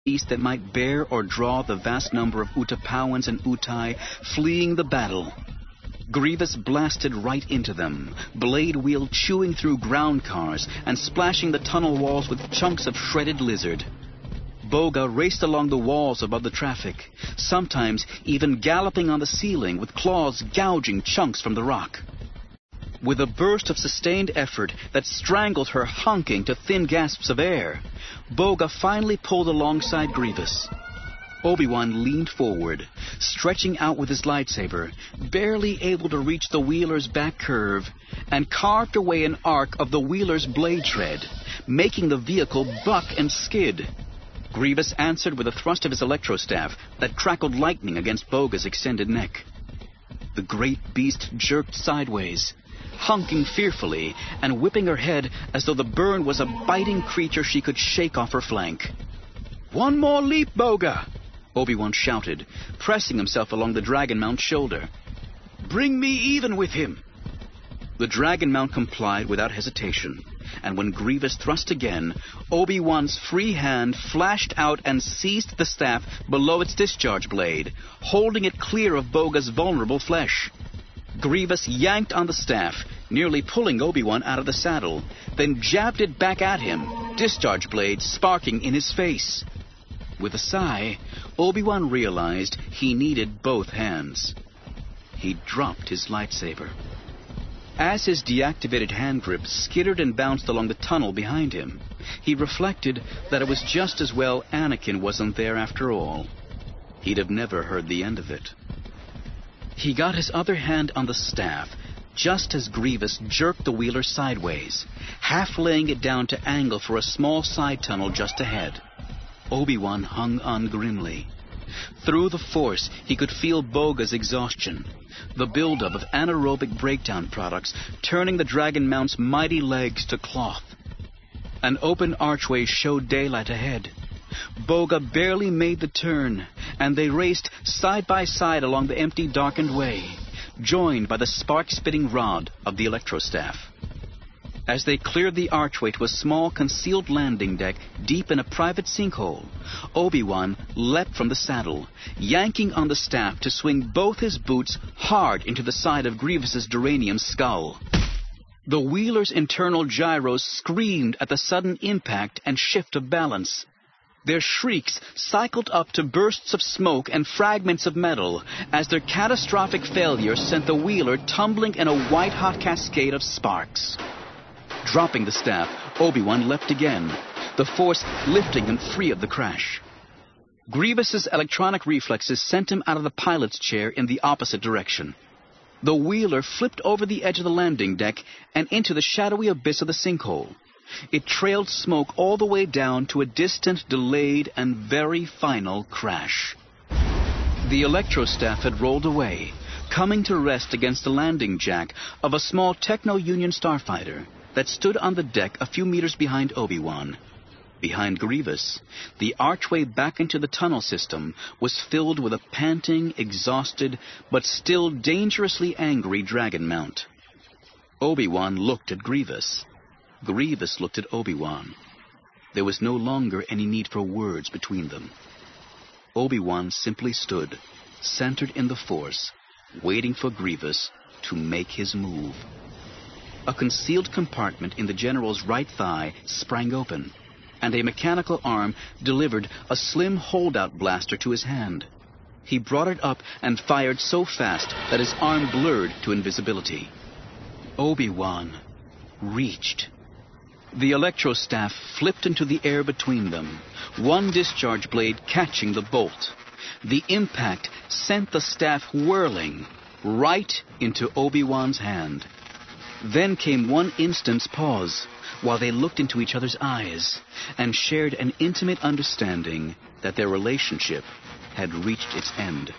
beast that might bear or draw the vast number of Utapauans and Utai fleeing the battle. Grievous blasted right into them, blade wheel chewing through ground cars and splashing the tunnel walls with chunks of shredded lizard. Boga raced along the walls above the traffic, sometimes even galloping on the ceiling with claws gouging chunks from the rock. With a burst of sustained effort that strangled her honking to thin gasps of air, Boga finally pulled alongside Grievous. Obi-Wan leaned forward, stretching out with his lightsaber, barely able to reach the wheeler's back curve, and carved away an arc of the wheeler's blade tread, making the vehicle buck and skid. Grievous answered with a thrust of his electrostaff that crackled lightning against Boga's extended neck. The great beast jerked sideways, honking fearfully and whipping her head as though the burn was a biting creature she could shake off her flank. "One more leap, Boga!" Obi-Wan shouted, pressing himself along the Dragon Mount's shoulder. "Bring me even with him!" The Dragon Mount complied without hesitation, and when Grievous thrust again, Obi-Wan's free hand flashed out and seized the staff below its discharge blade, holding it clear of Boga's vulnerable flesh. Grievous yanked on the staff, nearly pulling Obi-Wan out of the saddle, then jabbed it back at him, discharge blade sparking in his face. With a sigh, Obi-Wan realized he needed both hands. He dropped his lightsaber. As his deactivated hand grip skittered and bounced along the tunnel behind him, he reflected that it was just as well Anakin wasn't there after all. He'd have never heard the end of it. He got his other hand on the staff, just as Grievous jerked the wheeler sideways, half laying it down to angle for a small side tunnel just ahead. Obi-Wan hung on grimly. Through the Force, he could feel Boga's exhaustion, the buildup of anaerobic breakdown products turning the Dragon Mount's mighty legs to cloth. An open archway showed daylight ahead. Boga barely made the turn, and they raced side by side along the empty, darkened way, joined by the spark-spitting rod of the electrostaff. As they cleared the archway to a small concealed landing deck deep in a private sinkhole, Obi-Wan leapt from the saddle, yanking on the staff to swing both his boots hard into the side of Grievous's duranium skull. The wheeler's internal gyros screamed at the sudden impact and shift of balance. Their shrieks cycled up to bursts of smoke and fragments of metal as their catastrophic failure sent the wheeler tumbling in a white-hot cascade of sparks. Dropping the staff, Obi-Wan leapt again, the Force lifting him free of the crash. Grievous's electronic reflexes sent him out of the pilot's chair in the opposite direction. The wheeler flipped over the edge of the landing deck and into the shadowy abyss of the sinkhole. It trailed smoke all the way down to a distant, delayed, and very final crash. The electrostaff had rolled away, coming to rest against the landing jack of a small Techno-Union starfighter that stood on the deck a few meters behind Obi-Wan. Behind Grievous, the archway back into the tunnel system was filled with a panting, exhausted, but still dangerously angry Dragon Mount. Obi-Wan looked at Grievous. Grievous looked at Obi-Wan. There was no longer any need for words between them. Obi-Wan simply stood, centered in the Force, waiting for Grievous to make his move. A concealed compartment in the general's right thigh sprang open, and a mechanical arm delivered a slim holdout blaster to his hand. He brought it up and fired so fast that his arm blurred to invisibility. Obi-Wan reached. The electrostaff flipped into the air between them, one discharge blade catching the bolt. The impact sent the staff whirling right into Obi-Wan's hand. Then came one instant's pause, while they looked into each other's eyes and shared an intimate understanding that their relationship had reached its end.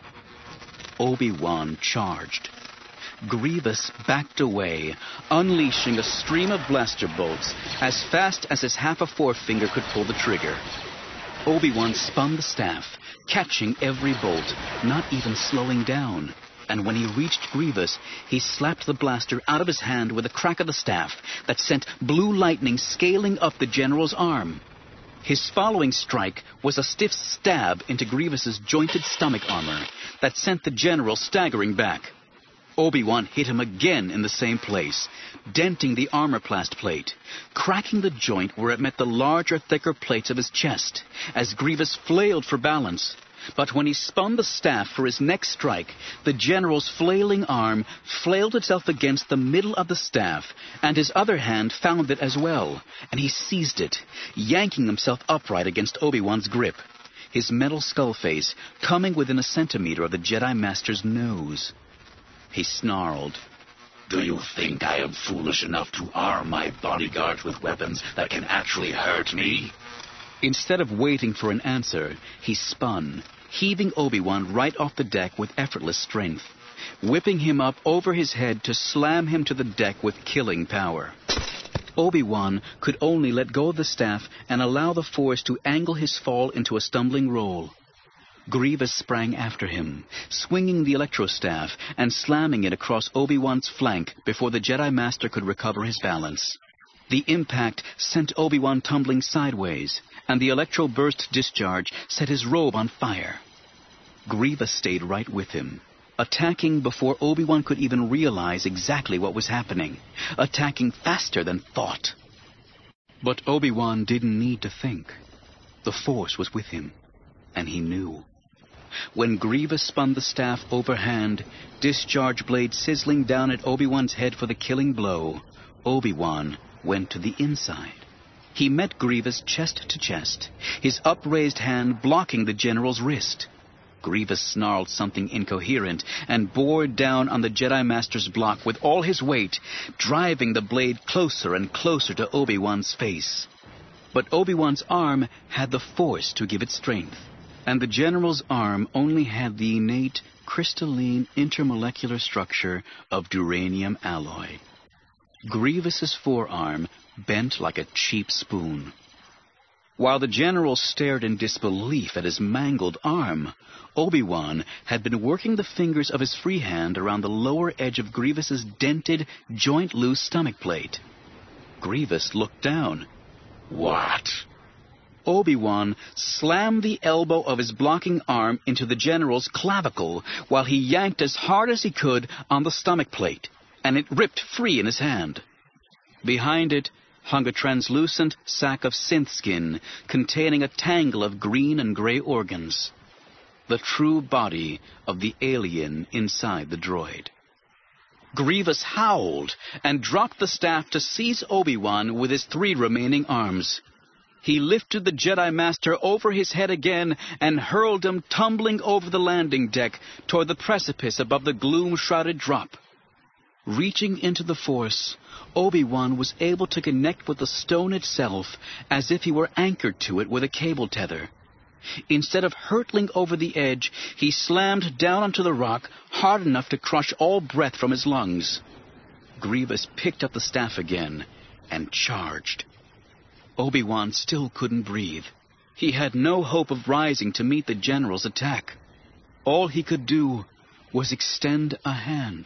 Obi-Wan charged. Grievous backed away, unleashing a stream of blaster bolts as fast as his half a forefinger could pull the trigger. Obi-Wan spun the staff, catching every bolt, not even slowing down. And when he reached Grievous, he slapped the blaster out of his hand with a crack of the staff that sent blue lightning scaling up the general's arm. His following strike was a stiff stab into Grievous's jointed stomach armor that sent the general staggering back. Obi-Wan hit him again in the same place, denting the armor-plast plate, cracking the joint where it met the larger, thicker plates of his chest, as Grievous flailed for balance. But when he spun the staff for his next strike, the general's flailing arm flailed itself against the middle of the staff, and his other hand found it as well, and he seized it, yanking himself upright against Obi-Wan's grip, his metal skull face coming within a centimeter of the Jedi Master's nose. He snarled, "Do you think I am foolish enough to arm my bodyguards with weapons that can actually hurt me?" Instead of waiting for an answer, he spun, heaving Obi-Wan right off the deck with effortless strength, whipping him up over his head to slam him to the deck with killing power. Obi-Wan could only let go of the staff and allow the Force to angle his fall into a stumbling roll. Grievous sprang after him, swinging the electrostaff and slamming it across Obi-Wan's flank before the Jedi Master could recover his balance. The impact sent Obi-Wan tumbling sideways, and the electro-burst discharge set his robe on fire. Grievous stayed right with him, attacking before Obi-Wan could even realize exactly what was happening, attacking faster than thought. But Obi-Wan didn't need to think. The Force was with him, and he knew. When Grievous spun the staff overhand, discharge blade sizzling down at Obi-Wan's head for the killing blow, Obi-Wan went to the inside. He met Grievous chest to chest, his upraised hand blocking the general's wrist. Grievous snarled something incoherent and bore down on the Jedi Master's block with all his weight, driving the blade closer and closer to Obi-Wan's face. But Obi-Wan's arm had the Force to give it strength, and the general's arm only had the innate, crystalline intermolecular structure of duranium alloy. Grievous's forearm bent like a cheap spoon. While the general stared in disbelief at his mangled arm, Obi-Wan had been working the fingers of his free hand around the lower edge of Grievous's dented, joint-loose stomach plate. Grievous looked down. "What?" Obi-Wan slammed the elbow of his blocking arm into the general's clavicle while he yanked as hard as he could on the stomach plate, and it ripped free in his hand. Behind it hung a translucent sack of synth skin containing a tangle of green and gray organs, the true body of the alien inside the droid. Grievous howled and dropped the staff to seize Obi-Wan with his 3 remaining arms. He lifted the Jedi Master over his head again and hurled him tumbling over the landing deck toward the precipice above the gloom-shrouded drop. Reaching into the Force, Obi-Wan was able to connect with the stone itself as if he were anchored to it with a cable tether. Instead of hurtling over the edge, he slammed down onto the rock hard enough to crush all breath from his lungs. Grievous picked up the staff again and charged. Obi-Wan still couldn't breathe. He had no hope of rising to meet the general's attack. All he could do was extend a hand.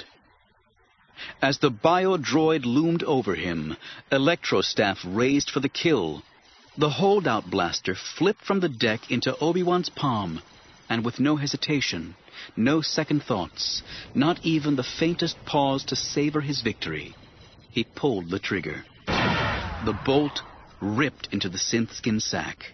As the bio-droid loomed over him, electrostaff raised for the kill. The holdout blaster flipped from the deck into Obi-Wan's palm, and with no hesitation, no second thoughts, not even the faintest pause to savor his victory, he pulled the trigger. The bolt ripped into the synth-skin sack.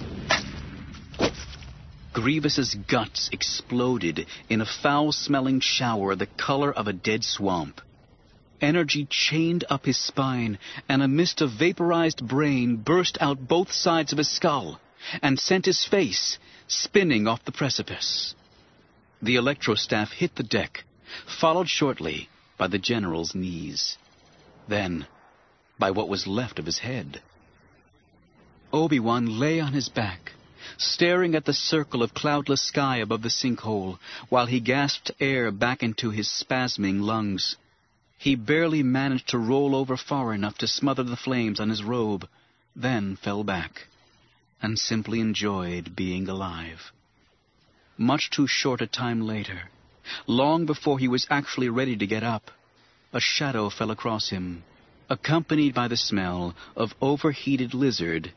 Grievous's guts exploded in a foul-smelling shower the color of a dead swamp. Energy chained up his spine, and a mist of vaporized brain burst out both sides of his skull and sent his face spinning off the precipice. The electrostaff hit the deck, followed shortly by the general's knees, then by what was left of his head. Obi-Wan lay on his back, staring at the circle of cloudless sky above the sinkhole, while he gasped air back into his spasming lungs. He barely managed to roll over far enough to smother the flames on his robe, then fell back, and simply enjoyed being alive. Much too short a time later, long before he was actually ready to get up, a shadow fell across him, accompanied by the smell of overheated lizard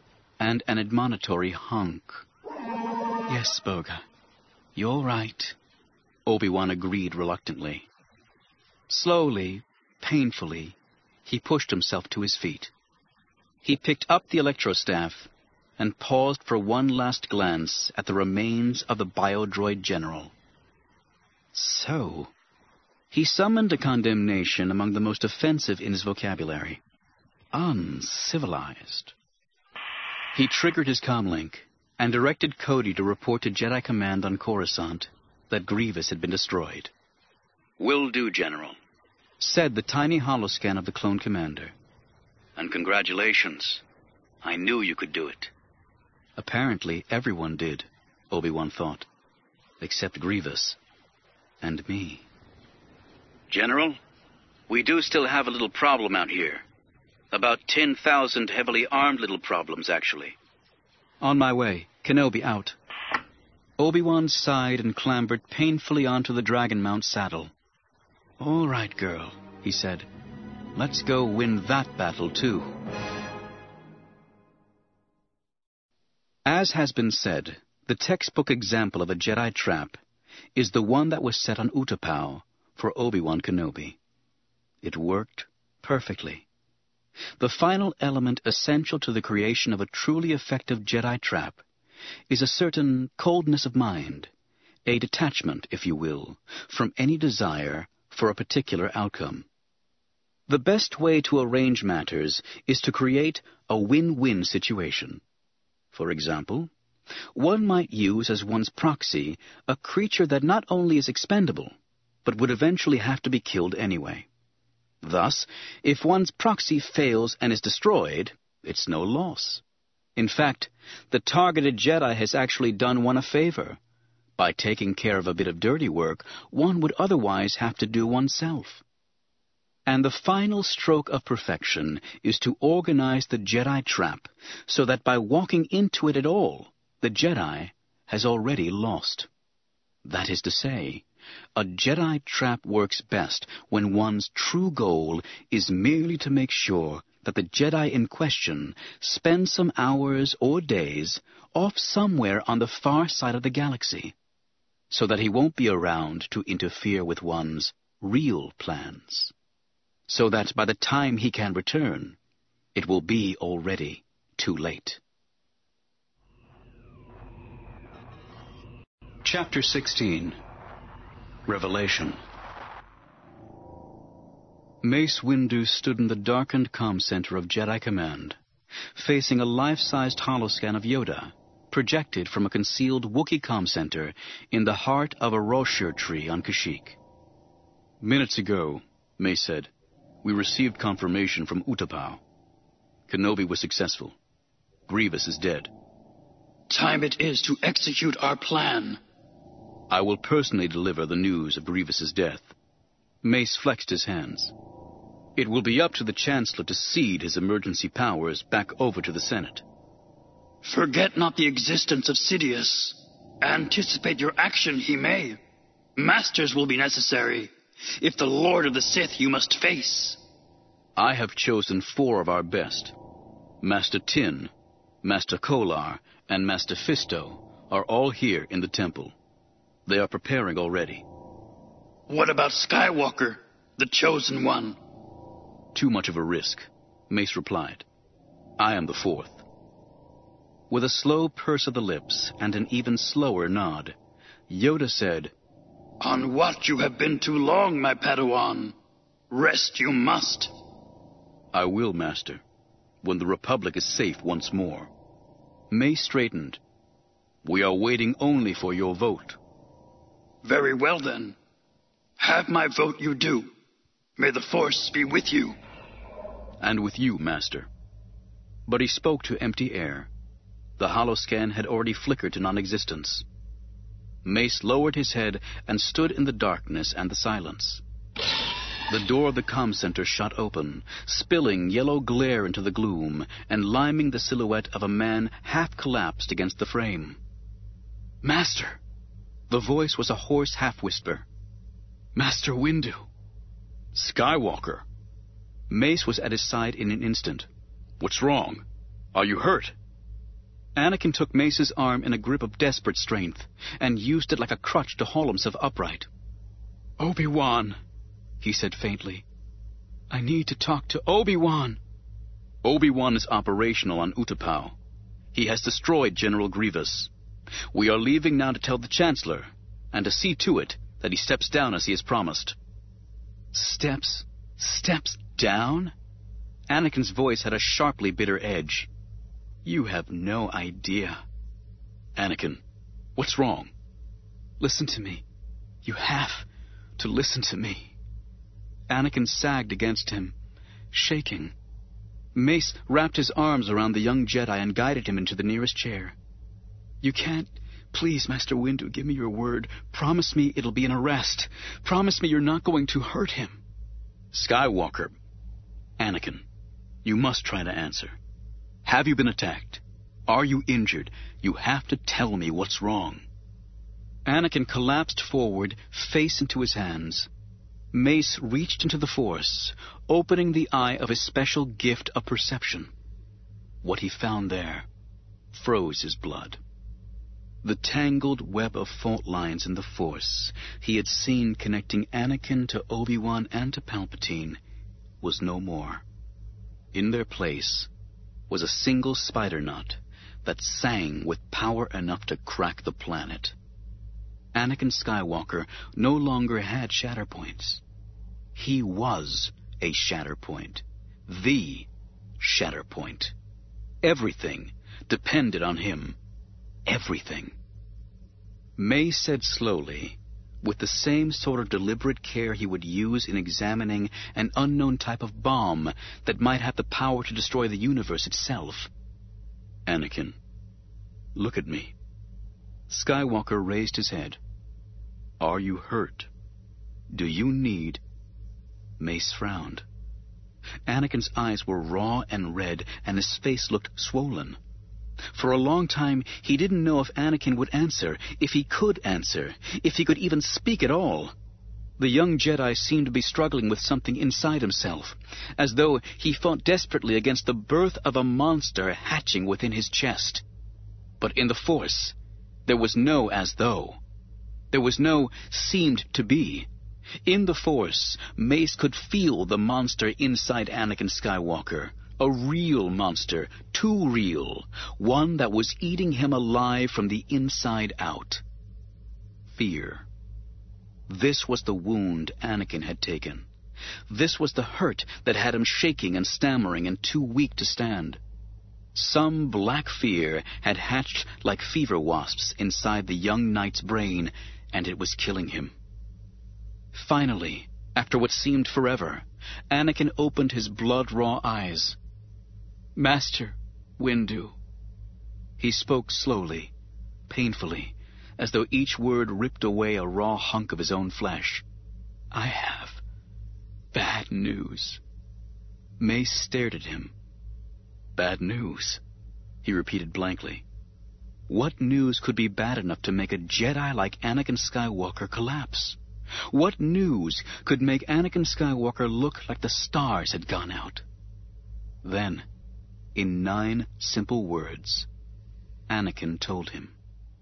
and an admonitory honk. Yes, Boga, you're right, Obi-Wan agreed reluctantly. Slowly, painfully, he pushed himself to his feet. He picked up the electrostaff and paused for one last glance at the remains of the biodroid general. So, he summoned a condemnation among the most offensive in his vocabulary. Uncivilized. He triggered his comlink and directed Cody to report to Jedi Command on Coruscant that Grievous had been destroyed. "Will do, General," said the tiny holoscan of the clone commander. "And congratulations. I knew you could do it." Apparently everyone did, Obi-Wan thought, except Grievous and me. "General, we do still have a little problem out here. About 10,000 heavily armed little problems, actually." "On my way. Kenobi out." Obi-Wan sighed and clambered painfully onto the Dragon Mount saddle. "All right, girl," he said. "Let's go win that battle, too." As has been said, the textbook example of a Jedi trap is the one that was set on Utapau for Obi-Wan Kenobi. It worked perfectly. The final element essential to the creation of a truly effective Jedi trap is a certain coldness of mind, a detachment, if you will, from any desire for a particular outcome. The best way to arrange matters is to create a win-win situation. For example, one might use as one's proxy a creature that not only is expendable, but would eventually have to be killed anyway. Thus, if one's proxy fails and is destroyed, it's no loss. In fact, the targeted Jedi has actually done one a favor. By taking care of a bit of dirty work one would otherwise have to do oneself. And the final stroke of perfection is to organize the Jedi trap so that by walking into it at all, the Jedi has already lost. That is to say, a Jedi trap works best when one's true goal is merely to make sure that the Jedi in question spend some hours or days off somewhere on the far side of the galaxy, so that he won't be around to interfere with one's real plans. So that by the time he can return, it will be already too late. Chapter 16. Revelation. Mace Windu stood in the darkened comm center of Jedi Command, facing a life-sized holoscan of Yoda, projected from a concealed Wookiee comm center in the heart of a Roshur tree on Kashyyyk. "Minutes ago," Mace said, "we received confirmation from Utapau. Kenobi was successful. Grievous is dead." "Time it is to execute our plan." "I will personally deliver the news of Grievous's death." Mace flexed his hands. "It will be up to the Chancellor to cede his emergency powers back over to the Senate." "Forget not the existence of Sidious. Anticipate your action, he may. Masters will be necessary, if the Lord of the Sith you must face." "I have chosen 4 of our best. Master Tin, Master Kolar, and Master Fisto are all here in the temple. They are preparing already." "What about Skywalker, the chosen one?" "Too much of a risk," Mace replied. "I am the 4th. With a slow purse of the lips and an even slower nod, Yoda said, "On what you have been too long, my Padawan. Rest you must." "I will, Master, when the Republic is safe once more." Mace straightened. "We are waiting only for your vote." "Very well, then. Have my vote you do. May the Force be with you." "And with you, Master." But he spoke to empty air. The holoscan had already flickered to non-existence. Mace lowered his head and stood in the darkness and the silence. The door of the comm center shot open, spilling yellow glare into the gloom and liming the silhouette of a man half-collapsed against the frame. "Master!" The voice was a hoarse half-whisper. "Master Windu!" "Skywalker!" Mace was at his side in an instant. "What's wrong? Are you hurt?" Anakin took Mace's arm in a grip of desperate strength and used it like a crutch to haul himself upright. "Obi-Wan," he said faintly. "I need to talk to Obi-Wan." "Obi-Wan is operational on Utapau. He has destroyed General Grievous. We are leaving now to tell the Chancellor, and to see to it that he steps down as he has promised." Steps down? Anakin's voice had a sharply bitter edge. "You have no idea." "Anakin, what's wrong?" "Listen to me. You have to listen to me." Anakin sagged against him, shaking. Mace wrapped his arms around the young Jedi and guided him into the nearest chair. "You can't. Please, Master Windu, give me your word. Promise me it'll be an arrest. Promise me you're not going to hurt him." "Skywalker." "Anakin, you must try to answer. Have you been attacked? Are you injured? You have to tell me what's wrong." Anakin collapsed forward, face into his hands. Mace reached into the Force, opening the eye of his special gift of perception. What he found there froze his blood. The tangled web of fault lines in the Force he had seen connecting Anakin to Obi-Wan and to Palpatine was no more. In their place was a single spider knot that sang with power enough to crack the planet. Anakin Skywalker no longer had Shatterpoints. He was a Shatterpoint. The Shatterpoint. Everything depended on him. Everything. Mace said slowly, with the same sort of deliberate care he would use in examining an unknown type of bomb that might have the power to destroy the universe itself, "Anakin, look at me." Skywalker raised his head. "Are you hurt? Do you need—" Mace frowned. Anakin's eyes were raw and red, and his face looked swollen. For a long time, he didn't know if Anakin would answer, if he could answer, if he could even speak at all. The young Jedi seemed to be struggling with something inside himself, as though he fought desperately against the birth of a monster hatching within his chest. But in the Force, there was no as though. There was no seemed to be. In the Force, Mace could feel the monster inside Anakin Skywalker. A real monster, too real, one that was eating him alive from the inside out. Fear. This was the wound Anakin had taken. This was the hurt that had him shaking and stammering and too weak to stand. Some black fear had hatched like fever wasps inside the young knight's brain, and it was killing him. Finally, after what seemed forever, Anakin opened his blood-raw eyes. "Master Windu." He spoke slowly, painfully, as though each word ripped away a raw hunk of his own flesh. "I have bad news." Mace stared at him. "Bad news?" he repeated blankly. What news could be bad enough to make a Jedi like Anakin Skywalker collapse? What news could make Anakin Skywalker look like the stars had gone out? Then, in 9 simple words, Anakin told him.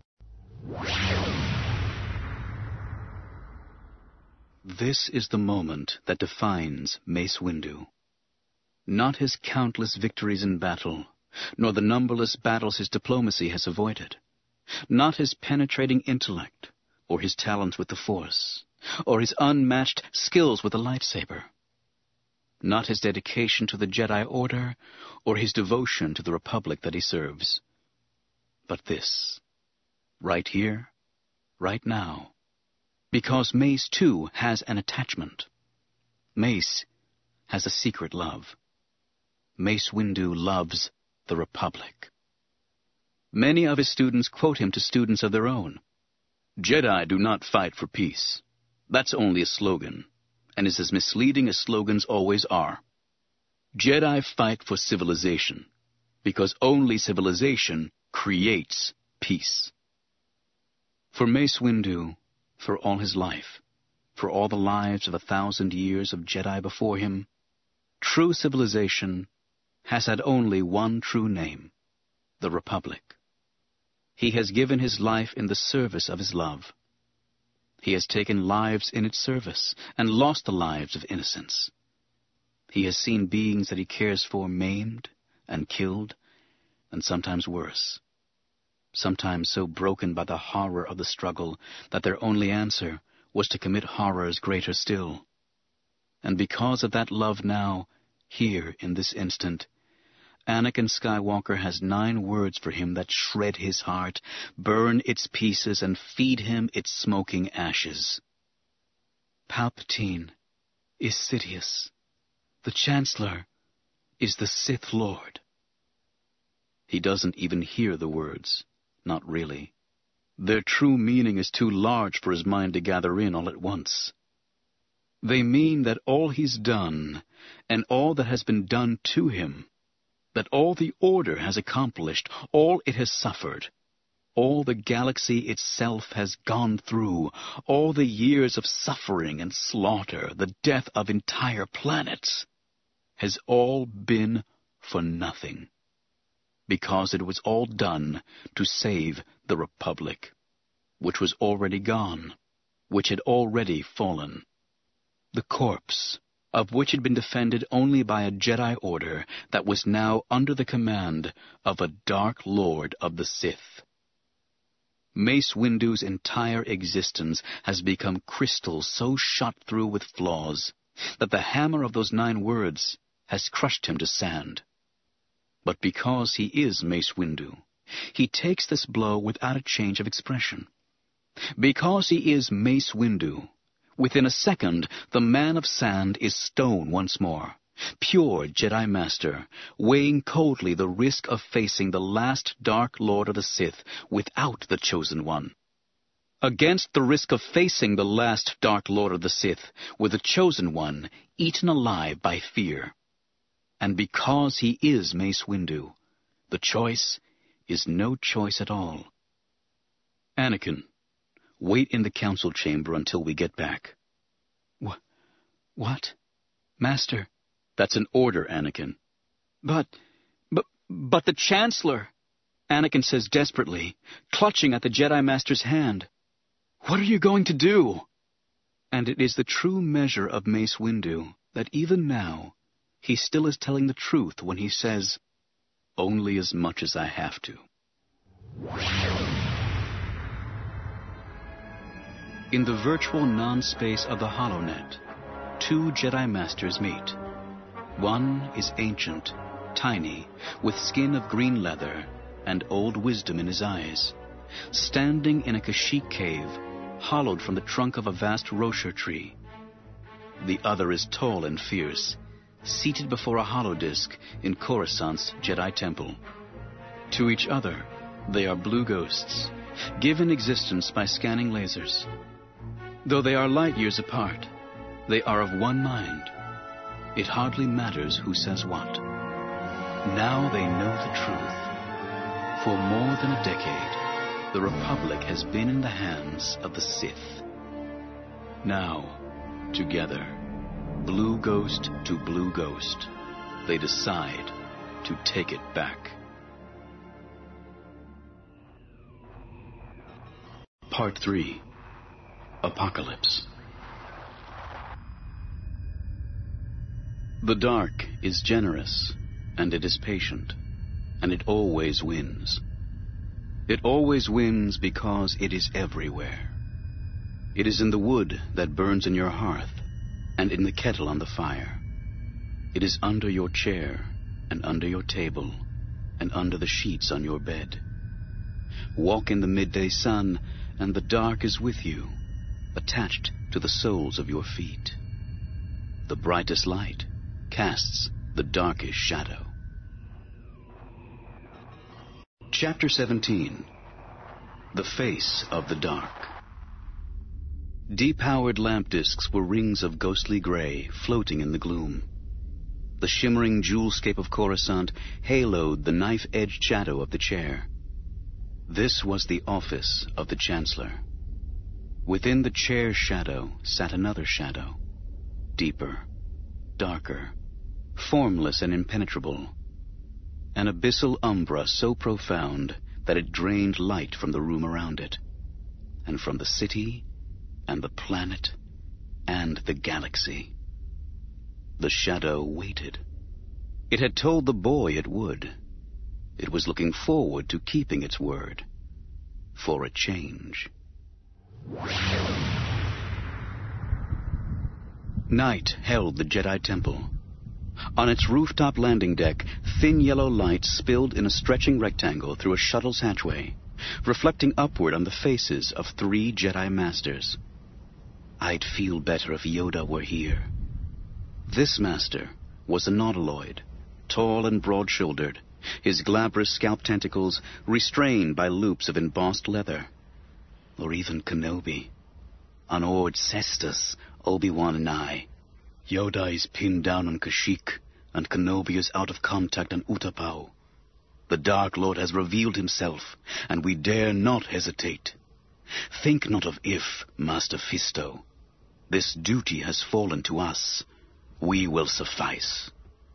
This is the moment that defines Mace Windu. Not his countless victories in battle, nor the numberless battles his diplomacy has avoided. Not his penetrating intellect, or his talents with the Force, or his unmatched skills with the lightsaber. Not his dedication to the Jedi Order, or his devotion to the Republic that he serves. But this, right here, right now, because Mace, too, has an attachment. Mace has a secret love. Mace Windu loves the Republic. Many of his students quote him to students of their own. Jedi do not fight for peace. That's only a slogan, and is as misleading as slogans always are. Jedi fight for civilization, because only civilization creates peace. For Mace Windu, for all his life, for all the lives of 1,000 years of Jedi before him, true civilization has had only one true name, the Republic. He has given his life in the service of his love. He has taken lives in its service and lost the lives of innocents. He has seen beings that he cares for maimed and killed, and sometimes worse. Sometimes so broken by the horror of the struggle that their only answer was to commit horrors greater still. And because of that love now, here in this instant, Anakin Skywalker has 9 words for him that shred his heart, burn its pieces, and feed him its smoking ashes. Palpatine is Sidious. The Chancellor is the Sith Lord. He doesn't even hear the words. Not really. Their true meaning is too large for his mind to gather in all at once. They mean that all he's done, and all that has been done to him, that all the Order has accomplished, all it has suffered, all the galaxy itself has gone through, all the years of suffering and slaughter, the death of entire planets, has all been for nothing. Because it was all done to save the Republic, which was already gone, which had already fallen. The corpse, of which had been defended only by a Jedi Order that was now under the command of a Dark Lord of the Sith. Mace Windu's entire existence has become crystal so shot through with flaws that the hammer of those 9 words has crushed him to sand. But because he is Mace Windu, he takes this blow without a change of expression. Because he is Mace Windu, within a second the man of sand is stone once more, pure Jedi Master, weighing coldly the risk of facing the last Dark Lord of the Sith without the Chosen One, against the risk of facing the last Dark Lord of the Sith with the Chosen One eaten alive by fear. And because he is Mace Windu, the choice is no choice at all. Anakin, wait in the council chamber until we get back. What? Master? That's an order, Anakin. But the Chancellor, Anakin says desperately, clutching at the Jedi Master's hand. What are you going to do? And it is the true measure of Mace Windu that even now, he still is telling the truth when he says, only as much as I have to. In the virtual non-space of the HoloNet, 2 Jedi Masters meet. One is ancient, tiny, with skin of green leather and old wisdom in his eyes, standing in a Kashyyyk cave, hollowed from the trunk of a vast Roshar tree. The other is tall and fierce, seated before a holodisk in Coruscant's Jedi Temple. To each other, they are blue ghosts, given existence by scanning lasers. Though they are light years apart, they are of one mind. It hardly matters who says what. Now they know the truth. For more than a decade, the Republic has been in the hands of the Sith. Now, together, blue ghost to blue ghost, they decide to take it back. Part 3. Apocalypse. The dark is generous, and it is patient, and it always wins. It always wins because it is everywhere. It is in the wood that burns in your hearth, and in the kettle on the fire. It is under your chair, and under your table, and under the sheets on your bed. Walk in the midday sun, and the dark is with you, attached to the soles of your feet. The brightest light casts the darkest shadow. Chapter 17. The Face of the Dark. Depowered lamp discs were rings of ghostly gray floating in the gloom. The shimmering jewelscape of Coruscant haloed the knife-edged shadow of the chair. This was the office of the Chancellor. Within the chair's shadow sat another shadow, deeper, darker, formless and impenetrable. An abyssal umbra so profound that it drained light from the room around it, and from the city, and the planet, and the galaxy. The shadow waited. It had told the boy it would. It was looking forward to keeping its word. For a change. Night held the Jedi Temple. On its rooftop landing deck, thin yellow light spilled in a stretching rectangle through a shuttle's hatchway, reflecting upward on the faces of 3 Jedi Masters. I'd feel better if Yoda were here. This master was a nautiloid, tall and broad-shouldered, his glabrous scalp tentacles restrained by loops of embossed leather. Or even Kenobi. On Ord Cestus, Obi-Wan and I. Yoda is pinned down on Kashyyyk, and Kenobi is out of contact on Utapau. The Dark Lord has revealed himself, and we dare not hesitate. Think not of if, Master Fisto. This duty has fallen to us. We will suffice.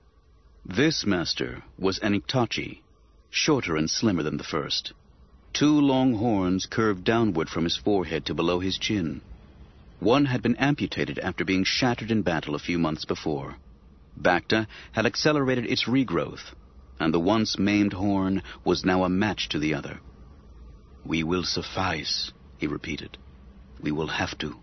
This master was an Iktachi, shorter and slimmer than the first. 2 long horns curved downward from his forehead to below his chin. One had been amputated after being shattered in battle a few months before. Bacta had accelerated its regrowth, and the once maimed horn was now a match to the other. We will suffice, he repeated. We will have to.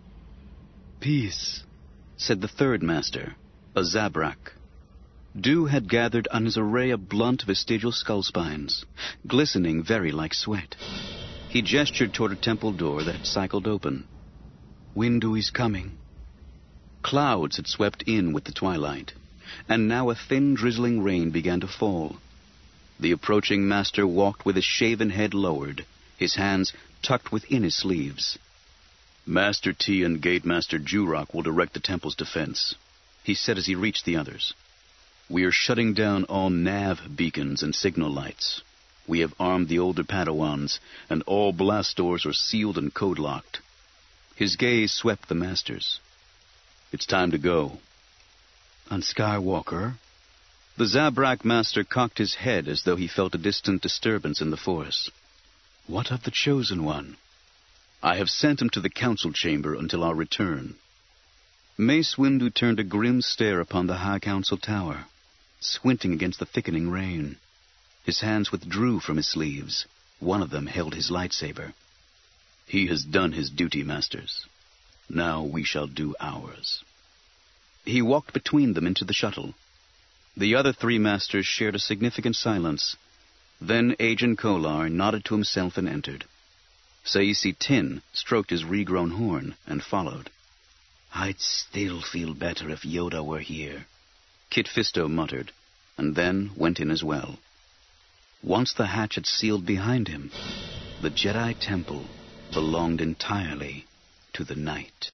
Peace, said the third master, a Zabrak. Dew had gathered on his array of blunt vestigial skull spines, glistening very like sweat. He gestured toward a temple door that had cycled open. Windu is coming. Clouds had swept in with the twilight, and now a thin drizzling rain began to fall. The approaching master walked with his shaven head lowered, his hands tucked within his sleeves. Master T and Gate Master Jurok will direct the temple's defense, he said as he reached the others. We are shutting down all nav beacons and signal lights. We have armed the older Padawans, and all blast doors are sealed and code-locked. His gaze swept the masters. It's time to go. On Skywalker? The Zabrak master cocked his head as though he felt a distant disturbance in the forest. What of the Chosen One? I have sent him to the council chamber until our return. Mace Windu turned a grim stare upon the High Council Tower, squinting against the thickening rain. His hands withdrew from his sleeves. One of them held his lightsaber. He has done his duty, masters. Now we shall do ours. He walked between them into the shuttle. The other 3 masters shared a significant silence. Then Agen Kolar nodded to himself and entered. Saisi Tin stroked his regrown horn and followed. I'd still feel better if Yoda were here, Kit Fisto muttered, and then went in as well. Once the hatch had sealed behind him, the Jedi Temple belonged entirely to the night.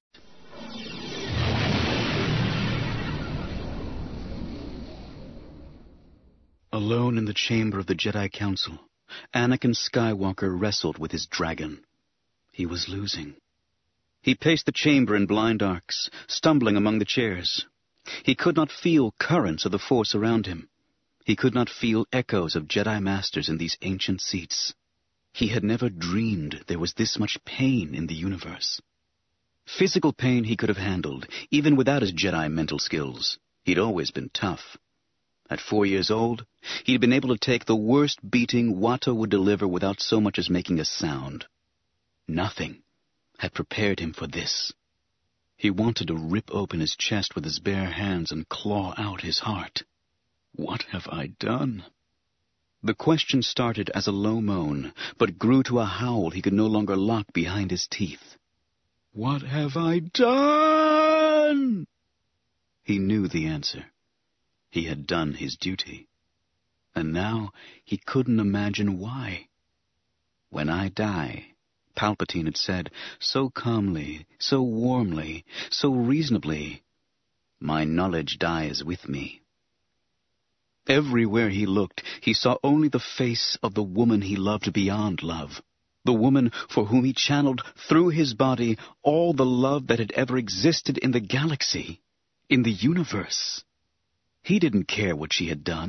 Alone in the chamber of the Jedi Council, Anakin Skywalker wrestled with his dragon. He was losing. He paced the chamber in blind arcs, stumbling among the chairs. He could not feel currents of the Force around him. He could not feel echoes of Jedi Masters in these ancient seats. He had never dreamed there was this much pain in the universe. Physical pain he could have handled, even without his Jedi mental skills. He'd always been tough. At 4 years old, he'd been able to take the worst beating Watto would deliver without so much as making a sound. Nothing had prepared him for this. He wanted to rip open his chest with his bare hands and claw out his heart. What have I done? The question started as a low moan, but grew to a howl he could no longer lock behind his teeth. What have I done? He knew the answer. He had done his duty. And now he couldn't imagine why. When I die, Palpatine had said, so calmly, so warmly, so reasonably, my knowledge dies with me. Everywhere he looked, he saw only the face of the woman he loved beyond love, the woman for whom he channeled through his body all the love that had ever existed in the galaxy, in the universe. He didn't care what she had done.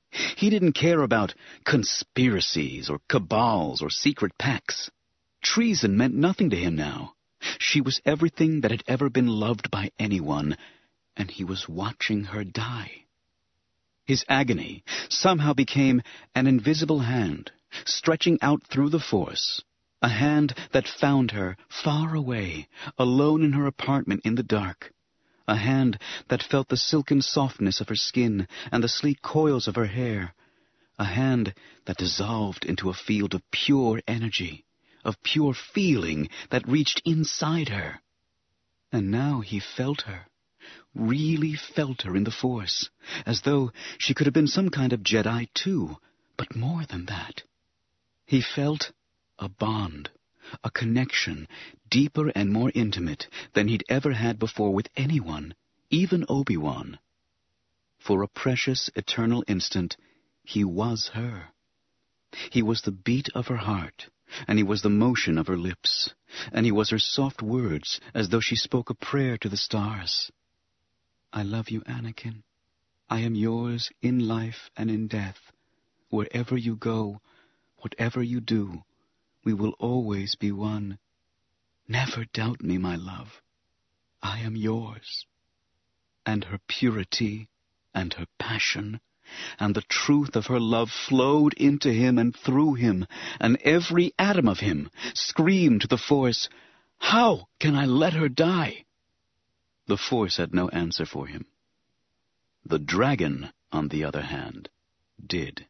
He didn't care about conspiracies or cabals or secret pacts. Treason meant nothing to him now. She was everything that had ever been loved by anyone, and he was watching her die. His agony somehow became an invisible hand, stretching out through the force, a hand that found her far away, alone in her apartment in the dark, a hand that felt the silken softness of her skin and the sleek coils of her hair, a hand that dissolved into a field of pure energy, of pure feeling that reached inside her. And now he felt her, really felt her in the Force, as though she could have been some kind of Jedi too, but more than that. He felt a bond, a connection, deeper and more intimate than he'd ever had before with anyone, even Obi-Wan. For a precious, eternal instant, he was her. He was the beat of her heart, and he was the motion of her lips, and he was her soft words as though she spoke a prayer to the stars. I love you, Anakin. I am yours in life and in death. Wherever you go, whatever you do, we will always be one. Never doubt me, my love. I am yours. And her purity and her passion and the truth of her love flowed into him and through him, and every atom of him screamed to the Force, "How can I let her die?" The Force had no answer for him. The dragon, on the other hand, did.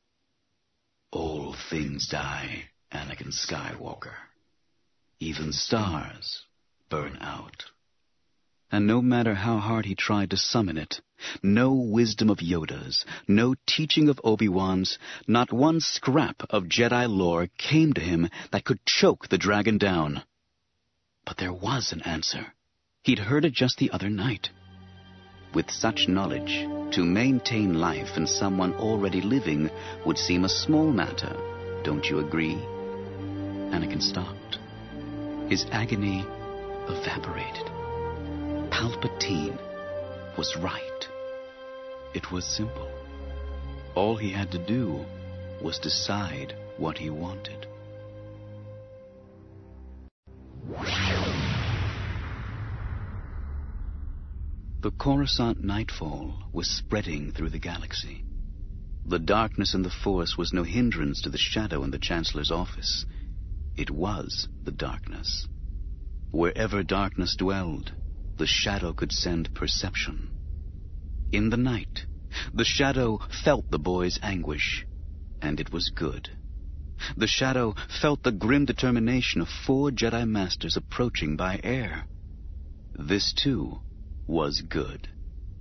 All things die, Anakin Skywalker. Even stars burn out. And no matter how hard he tried to summon it, no wisdom of Yoda's, no teaching of Obi-Wan's, not one scrap of Jedi lore came to him that could choke the dragon down. But there was an answer. He'd heard it just the other night. With such knowledge, to maintain life in someone already living would seem a small matter, don't you agree? Anakin stopped. His agony evaporated. Palpatine was right. It was simple. All he had to do was decide what he wanted. The Coruscant nightfall was spreading through the galaxy. The darkness in the Force was no hindrance to the shadow in the Chancellor's office. It was the darkness. Wherever darkness dwelled, the shadow could send perception. In the night, the shadow felt the boy's anguish, and it was good. The shadow felt the grim determination of 4 Jedi Masters approaching by air. This, too, was good.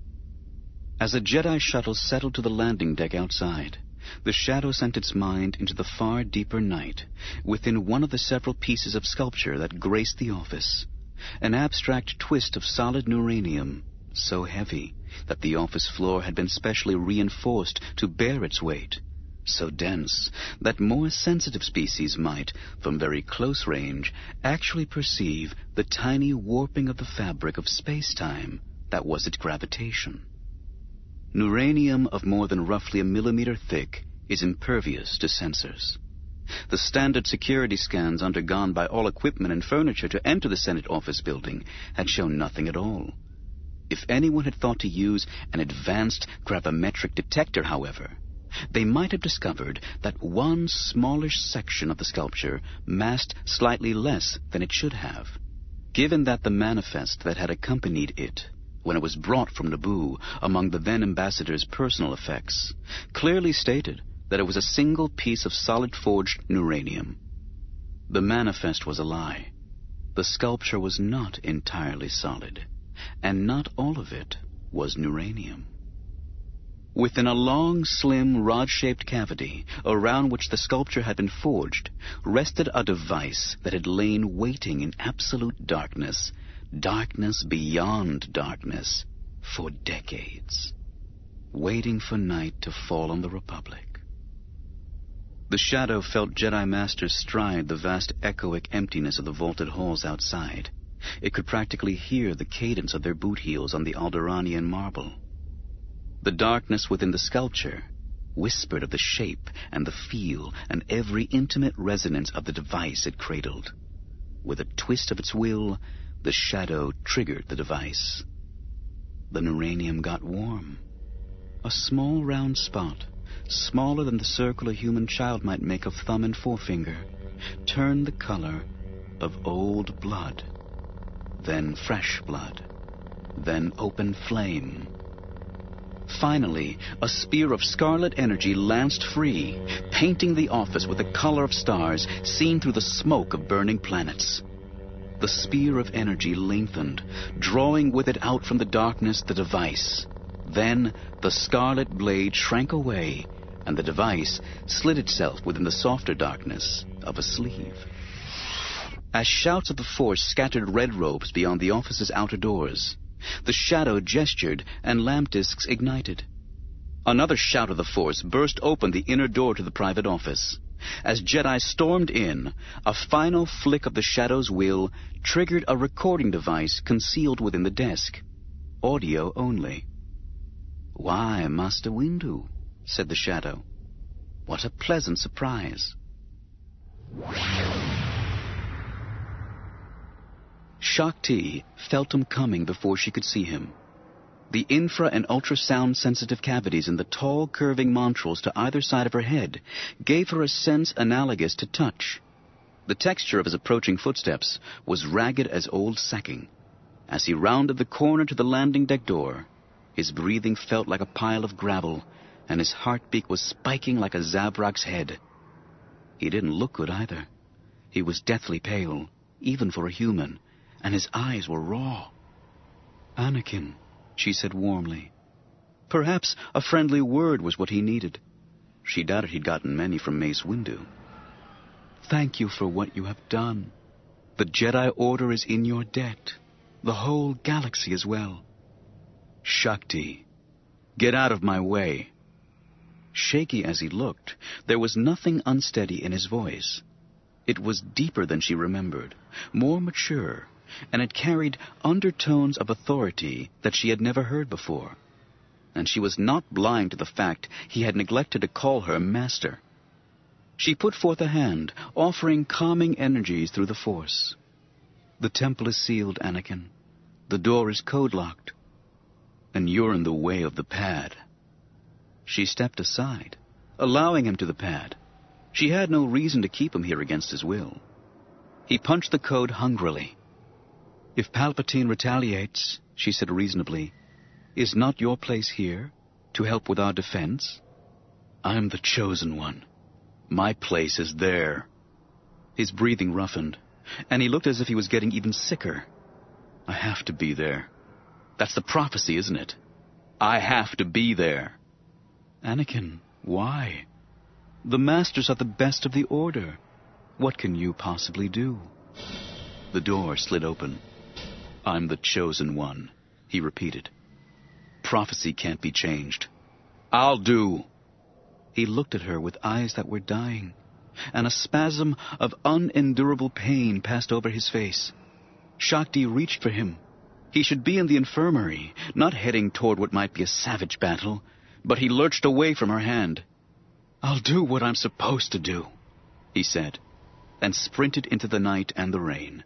As a Jedi shuttle settled to the landing deck outside, the shadow sent its mind into the far deeper night, within one of the several pieces of sculpture that graced the office. An abstract twist of solid neuranium, so heavy that the office floor had been specially reinforced to bear its weight, so dense that more sensitive species might, from very close range, actually perceive the tiny warping of the fabric of space-time that was its gravitation. Neuranium of more than roughly a millimeter thick is impervious to sensors. The standard security scans undergone by all equipment and furniture to enter the Senate office building had shown nothing at all. If anyone had thought to use an advanced gravimetric detector, however, they might have discovered that one smallish section of the sculpture massed slightly less than it should have, given that the manifest that had accompanied it, when it was brought from Naboo among the then ambassador's personal effects, clearly stated that it was a single piece of solid forged neuranium. The manifest was a lie. The sculpture was not entirely solid, and not all of it was neuranium. Within a long, slim, rod-shaped cavity, around which the sculpture had been forged, rested a device that had lain waiting in absolute darkness, darkness beyond darkness, for decades, waiting for night to fall on the Republic. The shadow felt Jedi Masters stride the vast echoic emptiness of the vaulted halls outside. It could practically hear the cadence of their boot heels on the Alderaanian marble. The darkness within the sculpture whispered of the shape and the feel and every intimate resonance of the device it cradled. With a twist of its will, the shadow triggered the device. The Neuranium got warm. A small round spot, smaller than the circle a human child might make of thumb and forefinger, turned the color of old blood, then fresh blood, then open flame. Finally, a spear of scarlet energy lanced free, painting the office with the color of stars seen through the smoke of burning planets. The spear of energy lengthened, drawing with it out from the darkness the device. Then the scarlet blade shrank away, and the device slid itself within the softer darkness of a sleeve. As shouts of the Force scattered red ropes beyond the office's outer doors, the shadow gestured and lamp discs ignited. Another shout of the Force burst open the inner door to the private office. As Jedi stormed in, a final flick of the shadow's will triggered a recording device concealed within the desk. Audio only. "Why, Master Windu," said the shadow. "What a pleasant surprise." Shakti felt him coming before she could see him. The infra- and ultrasound-sensitive cavities in the tall, curving montrals to either side of her head gave her a sense analogous to touch. The texture of his approaching footsteps was ragged as old sacking. As he rounded the corner to the landing deck door, his breathing felt like a pile of gravel, and his heartbeat was spiking like a Zabrak's head. He didn't look good either. He was deathly pale, even for a human, and his eyes were raw. "Anakin," she said warmly. Perhaps a friendly word was what he needed. She doubted he'd gotten many from Mace Windu. "Thank you for what you have done. The Jedi Order is in your debt. The whole galaxy as well." "Shakti, get out of my way." Shaky as he looked, there was nothing unsteady in his voice. It was deeper than she remembered, more mature, and it carried undertones of authority that she had never heard before. And she was not blind to the fact he had neglected to call her master. She put forth a hand, offering calming energies through the Force. "The temple is sealed, Anakin. The door is code-locked. And you're in the way of the pad." She stepped aside, allowing him to the pad. She had no reason to keep him here against his will. He punched the code hungrily. "If Palpatine retaliates," she said reasonably, "is not your place here to help with our defense?" "I'm the chosen one. My place is there." His breathing roughened, and he looked as if he was getting even sicker. "I have to be there. That's the prophecy, isn't it? I have to be there." "Anakin, why? The Masters are the best of the Order. What can you possibly do?" The door slid open. "I'm the chosen one," he repeated. "Prophecy can't be changed. I'll do." He looked at her with eyes that were dying, and a spasm of unendurable pain passed over his face. Shakti reached for him. He should be in the infirmary, not heading toward what might be a savage battle, but he lurched away from her hand. "I'll do what I'm supposed to do," he said, and sprinted into the night and the rain.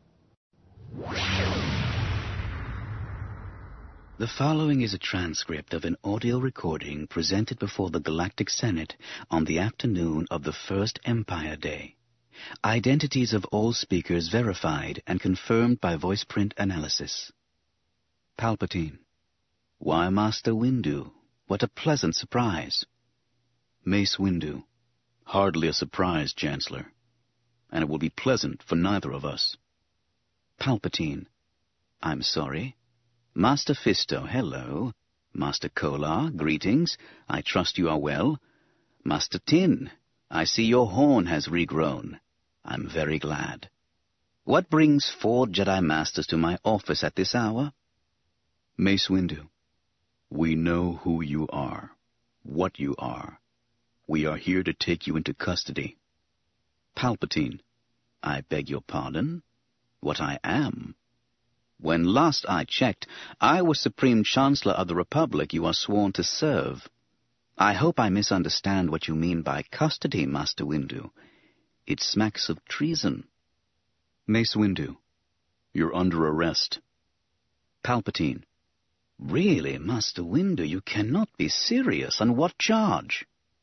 The following is a transcript of an audio recording presented before the Galactic Senate on the afternoon of the First Empire Day. Identities of all speakers verified and confirmed by voice print analysis. Palpatine. "Why, Master Windu, what a pleasant surprise." Mace Windu. "Hardly a surprise, Chancellor. And it will be pleasant for neither of us." Palpatine. "I'm sorry. Master Fisto, hello. Master Kolar, greetings. I trust you are well. Master Tin, I see your horn has regrown. I'm very glad. What brings 4 Jedi Masters to my office at this hour?" Mace Windu. "We know who you are, what you are. We are here to take you into custody." Palpatine. "I beg your pardon? What I am? When last I checked, I was Supreme Chancellor of the Republic you are sworn to serve." I hope I misunderstand what you mean by custody, Master Windu. It smacks of treason. Mace Windu, you're under arrest. Palpatine. Really, Master Windu, you cannot be serious. On what charge?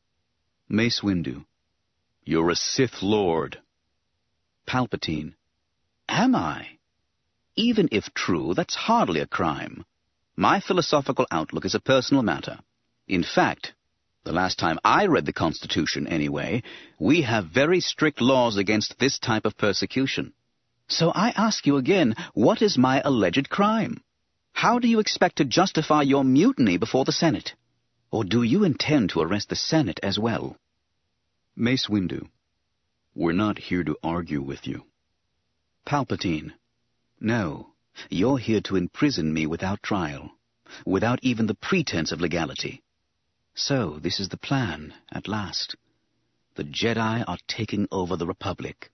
Mace Windu. You're a Sith Lord. Palpatine. Am I? Even if true, that's hardly a crime. My philosophical outlook is a personal matter. In fact, the last time I read the Constitution anyway, we have very strict laws against this type of persecution. So I ask you again, what is my alleged crime? How do you expect to justify your mutiny before the Senate? Or do you intend to arrest the Senate as well? Mace Windu. We're not here to argue with you. Palpatine. No, you're here to imprison me without trial, without even the pretense of legality. So, this is the plan, at last. The Jedi are taking over the Republic.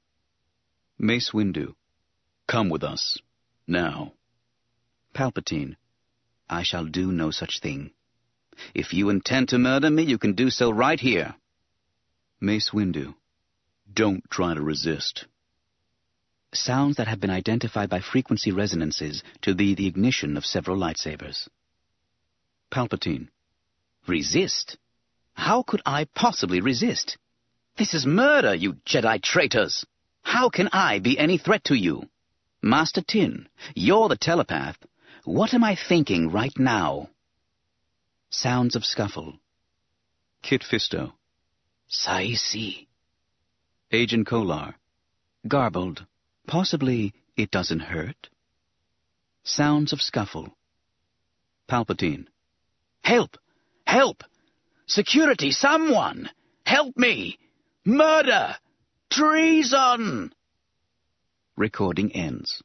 Mace Windu. Come with us. Now. Palpatine. I shall do no such thing. If you intend to murder me, you can do so right here. Mace Windu. Don't try to resist. Sounds that have been identified by frequency resonances to be the ignition of several lightsabers. Palpatine. Resist? How could I possibly resist? This is murder, you Jedi traitors! How can I be any threat to you? Master Tin, you're the telepath. What am I thinking right now? Sounds of scuffle. Kit Fisto. Saisi. Agent Kolar. Garbled. Possibly it doesn't hurt. Sounds of scuffle. Palpatine. Help! Help! Security, someone! Help me! Murder! Treason! Recording ends.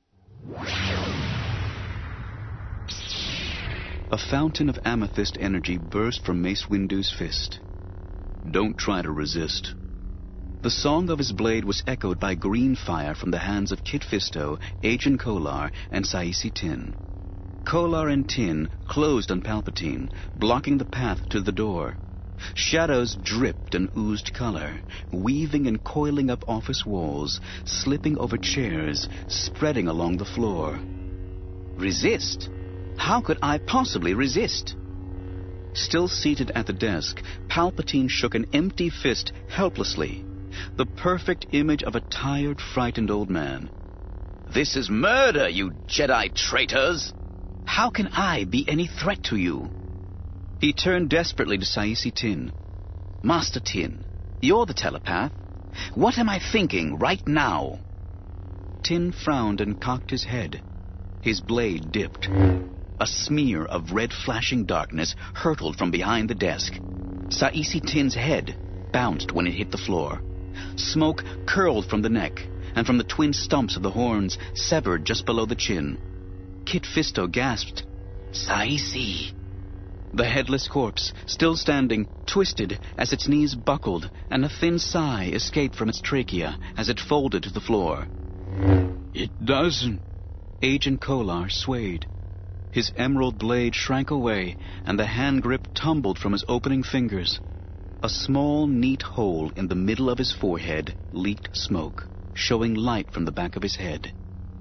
A fountain of amethyst energy burst from Mace Windu's fist. Don't try to resist. The song of his blade was echoed by green fire from the hands of Kit Fisto, Agent Kolar, and Saisi Tin. Kolar and Tin closed on Palpatine, blocking the path to the door. Shadows dripped and oozed color, weaving and coiling up office walls, slipping over chairs, spreading along the floor. Resist? How could I possibly resist? Still seated at the desk, Palpatine shook an empty fist helplessly, the perfect image of a tired, frightened old man. This is murder, you Jedi traitors! How can I be any threat to you? He turned desperately to Saisi Tin. Master Tin, you're the telepath. What am I thinking right now? Tin frowned and cocked his head. His blade dipped. A smear of red flashing darkness hurtled from behind the desk. Saisi Tin's head bounced when it hit the floor. Smoke curled from the neck, and from the twin stumps of the horns severed just below the chin. Kit Fisto gasped, Saisi. The headless corpse, still standing, twisted as its knees buckled, and a thin sigh escaped from its trachea as it folded to the floor. It doesn't. Agent Kolar swayed. His emerald blade shrank away, and the hand grip tumbled from his opening fingers. A small, neat hole in the middle of his forehead leaked smoke, showing light from the back of his head.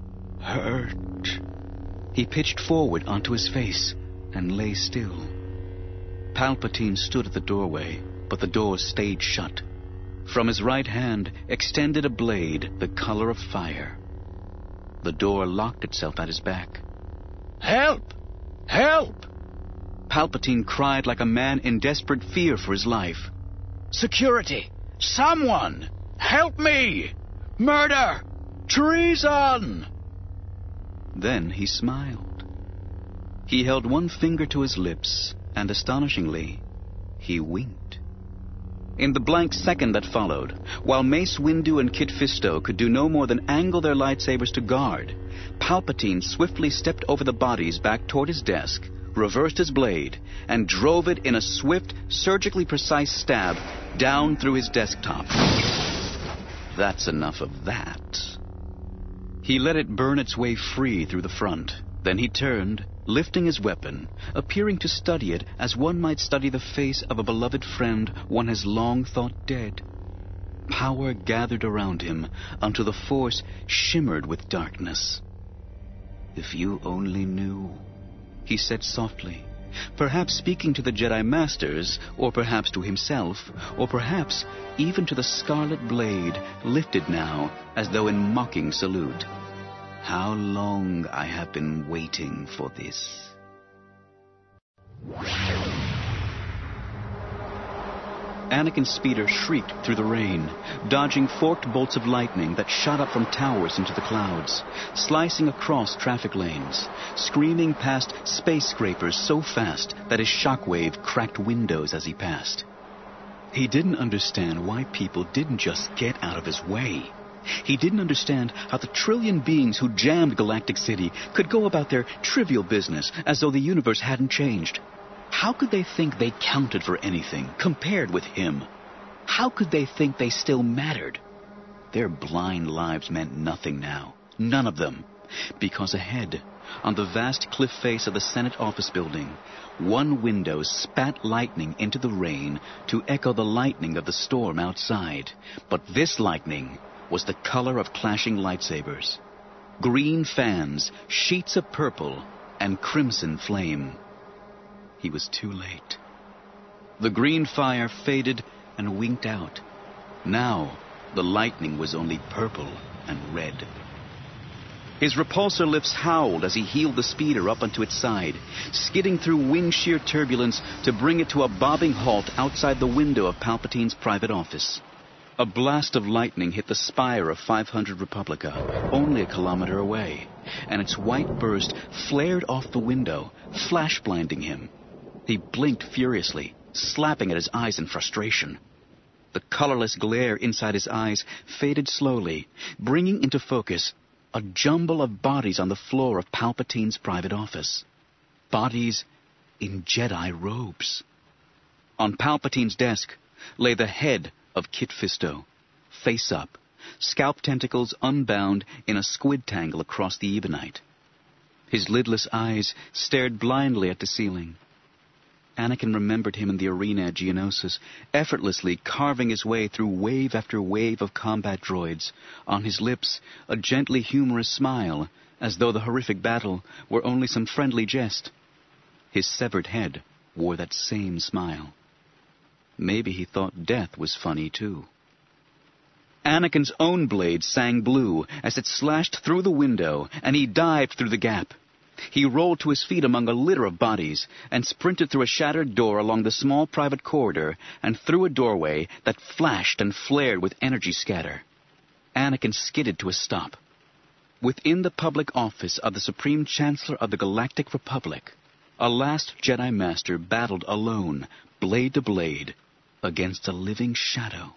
Hurt. He pitched forward onto his face and lay still. Palpatine stood at the doorway, but the door stayed shut. From his right hand extended a blade the color of fire. The door locked itself at his back. Help! Help! Palpatine cried like a man in desperate fear for his life. Security! Someone! Help me! Murder! Treason! Then he smiled. He held one finger to his lips, and astonishingly, he winked. In the blank second that followed, while Mace Windu and Kit Fisto could do no more than angle their lightsabers to guard, Palpatine swiftly stepped over the bodies back toward his desk, reversed his blade, and drove it in a swift, surgically precise stab down through his desktop. That's enough of that. He let it burn its way free through the front. Then he turned, lifting his weapon, appearing to study it as one might study the face of a beloved friend one has long thought dead. Power gathered around him until the force shimmered with darkness. "If you only knew," he said softly, perhaps speaking to the Jedi Masters, or perhaps to himself, or perhaps even to the scarlet blade lifted now as though in mocking salute. "How long I have been waiting for this." Anakin's speeder shrieked through the rain, dodging forked bolts of lightning that shot up from towers into the clouds, slicing across traffic lanes, screaming past space scrapers so fast that his shockwave cracked windows as he passed. He didn't understand why people didn't just get out of his way. He didn't understand how the trillion beings who jammed Galactic City could go about their trivial business as though the universe hadn't changed. How could they think they counted for anything compared with him? How could they think they still mattered? Their blind lives meant nothing now. None of them. Because ahead, on the vast cliff face of the Senate office building, one window spat lightning into the rain to echo the lightning of the storm outside. But this lightning was the color of clashing lightsabers. Green fans, sheets of purple, and crimson flame. He was too late. The green fire faded and winked out. Now, the lightning was only purple and red. His repulsor lifts howled as he heeled the speeder up onto its side, skidding through wind shear turbulence to bring it to a bobbing halt outside the window of Palpatine's private office. A blast of lightning hit the spire of 500 Republica, only a kilometer away, and its white burst flared off the window, flash-blinding him. He blinked furiously, slapping at his eyes in frustration. The colorless glare inside his eyes faded slowly, bringing into focus a jumble of bodies on the floor of Palpatine's private office. Bodies in Jedi robes. On Palpatine's desk lay the head of Kit Fisto, face up, scalp tentacles unbound in a squid tangle across the ebonite. His lidless eyes stared blindly at the ceiling. Anakin remembered him in the arena at Geonosis, effortlessly carving his way through wave after wave of combat droids, on his lips a gently humorous smile, as though the horrific battle were only some friendly jest. His severed head wore that same smile. Maybe he thought death was funny, too. Anakin's own blade sang blue as it slashed through the window, and he dived through the gap. He rolled to his feet among a litter of bodies and sprinted through a shattered door along the small private corridor and through a doorway that flashed and flared with energy scatter. Anakin skidded to a stop. Within the public office of the Supreme Chancellor of the Galactic Republic, a last Jedi Master battled alone, blade to blade, against a living shadow.